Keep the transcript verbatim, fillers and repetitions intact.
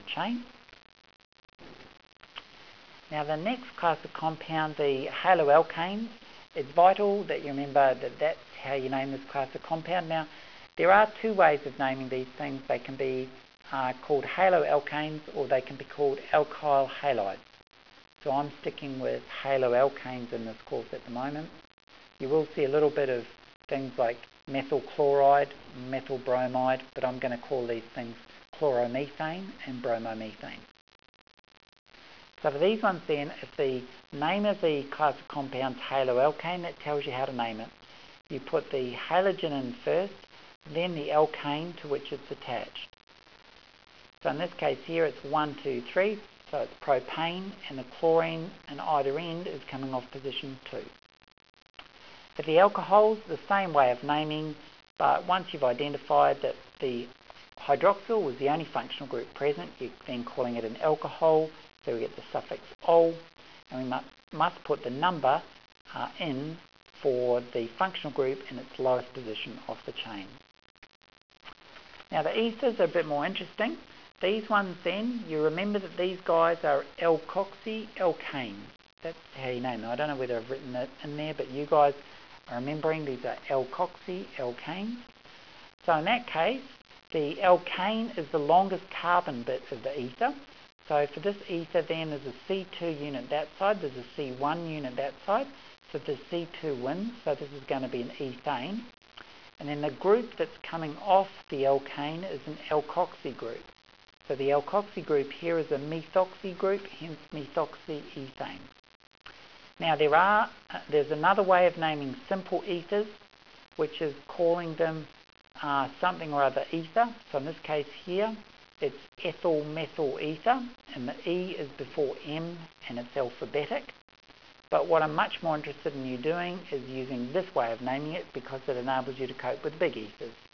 chain. Now the next class of compound, the haloalkanes, it's vital that you remember that that's how you name this class of compound. Now there are two ways of naming these things. They can be uh, called haloalkanes, or they can be called alkyl halides. So I'm sticking with haloalkanes in this course at the moment. You will see a little bit of things like methyl chloride, methyl bromide, but I'm going to call these things chloromethane and bromomethane. So for these ones then, if the name of the class of compounds is haloalkane, that tells you how to name it. You put the halogen in first, then the alkane to which it's attached. So in this case here it's one, two, three, so it's propane, and the chlorine in either end is coming off position two. For the alcohols, the same way of naming, but once you've identified that the hydroxyl was the only functional group present, you're then calling it an alcohol, so we get the suffix -ol, and we must, must put the number uh, in for the functional group in its lowest position of the chain. Now the ethers are a bit more interesting. These ones then, you remember that these guys are alkoxy-alkanes. That's how you name them. I don't know whether I've written it in there, but you guys are remembering these are alkoxy-alkanes. So in that case, the alkane is the longest carbon bit of the ether. So for this ether then, there's a C two unit that side, there's a C one unit that side. So the C two wins, so this is going to be an ethane. And then the group that's coming off the alkane is an alkoxy group. So the alkoxy group here is a methoxy group, hence methoxyethane. Now there are, uh, there's another way of naming simple ethers, which is calling them uh, something or other ether. So in this case here, it's ethyl methyl ether, and the E is before M, and it's alphabetic. But what I'm much more interested in you doing is using this way of naming it, because it enables you to cope with big ethers.